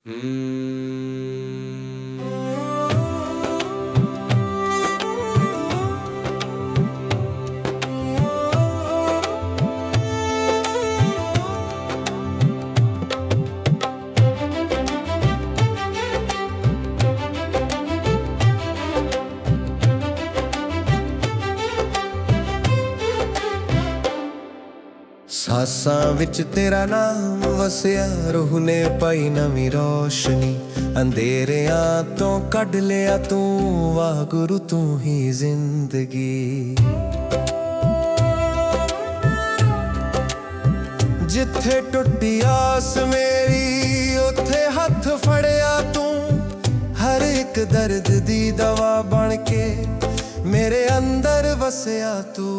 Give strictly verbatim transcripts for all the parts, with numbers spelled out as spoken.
ਸਾਸਾਂ ਵਿੱਚ ਤੇਰਾ ਨਾਮ ਵਸਿਆ, ਰੂਹ ਨੇ ਪਾਈ ਨਵੀਂ ਰੋਸ਼ਨੀ। ਅੰਧੇਰਿਆਂ ਤੋਂ ਕੱਢ ਲਿਆ ਤੂੰ, ਵਾਹਿਗੁਰੂ ਤੂੰ ਹੀ ਜ਼ਿੰਦਗੀ। ਜਿੱਥੇ ਟੁੱਟੀ ਆਸ ਮੇਰੀ, ਉੱਥੇ ਹੱਥ ਫੜਿਆ ਤੂੰ। ਹਰ ਇੱਕ ਦਰਦ ਦੀ ਦਵਾ ਬਣ ਕੇ ਮੇਰੇ ਅੰਦਰ ਵਸਿਆ ਤੂੰ।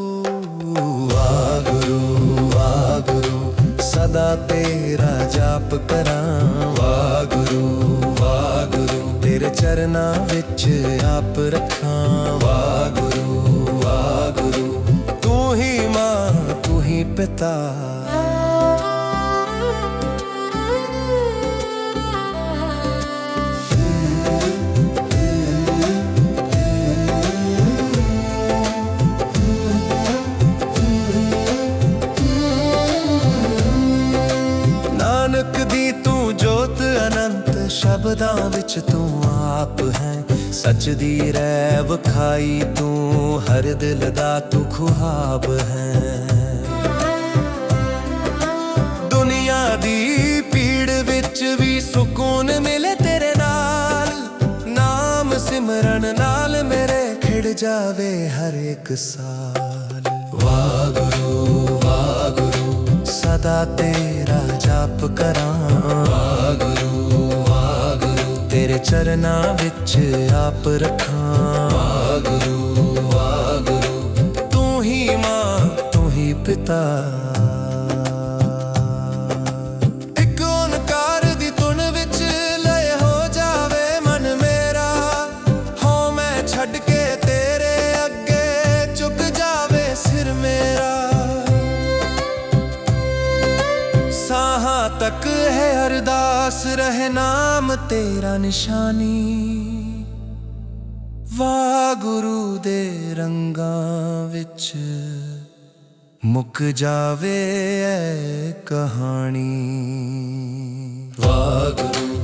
ਵਾਹਿਗੁਰੂ ਵਾਹਿਗੁਰੂ ਸਦਾ ਤੇਰਾ ਜਾਪ ਕਰਾਂ। ਵਾਹਿਗੁਰੂ ਵਾਹਿਗੁਰੂ ਤੇਰੇ ਚਰਨਾਂ ਵਿੱਚ ਆਪ ਰੱਖਾਂ। ਵਾਹਿਗੁਰੂ ਵਾਹਿਗੁਰੂ ਤੂੰ ਹੀ ਮਾਂ ਤੂੰ ਹੀ ਪਿਤਾ। ਨਾਨਕ ਦੀ ਤੂੰ ਜੋਤ ਅਨੰਤ, ਸ਼ਬਦਾਂ ਵਿੱਚ ਤੂੰ ਆਪ ਹੈ। ਸੱਚ ਦੀ ਰਹਿ ਵਿਖਾਈ ਤੂੰ, ਹਰ ਦਿਲ ਦਾ ਤੂੰ ਖ਼ੁਆਬ ਹੈ। ਦੁਨੀਆ ਦੀ ਪੀੜ ਵਿੱਚ ਵੀ ਸਕੂਨ ਮਿਲੇ ਤੇਰੇ ਨਾਲ। ਨਾਮ ਸਿਮਰਨ ਨਾਲ ਮੇਰੇ ਖਿੜ ਜਾਵੇ ਹਰ ਇੱਕ ਸਾਲ। ਵਾਹਿਗੁਰੂ ਵਾਹਿਗੁਰੂ ਸਦਾ ਤੇਰਾ ਜਾਪ ਕਰਾਂ। ਵਾਹਿਗੁਰੂ ਵਾਹਿਗੁਰੂ ਤੇਰੇ ਚਰਨਾਂ ਵਿੱਚ ਆਪ ਰੱਖਾਂ। ਵਾਹਿਗੁਰੂ ਵਾਹਿਗੁਰੂ ਤੂੰ ਹੀ ਮਾਂ ਤੂੰ ਹੀ ਪਿਤਾ। ਇੱਕ ਓਂਕਾਰ ਦੀ ਧੁਨ ਵਿੱਚ ਲਏ ਹੋ ਜਾਵੇ ਮਨ ਮੇਰਾ। ਹੋ ਮੈਂ ਛੱਡ ਕੇ ਤੇਰੇ ਅੱਗੇ, ਝੁਕ ਜਾਵੇ ਸਿਰ ਮੇਰਾ। ਸਾਹਾਂ ਤੱਕ ਹੈ ਅਰਦਾਸ, ਰਹੇ ਨਾਮ ਤੇਰਾ ਨਿਸ਼ਾਨੀ। ਵਾਹਿਗੁਰੂ ਦੇ ਰੰਗਾਂ ਵਿੱਚ ਮੁੱਕ ਜਾਵੇ ਐ ਕਹਾਣੀ। ਵਾਹਿਗੁਰੂ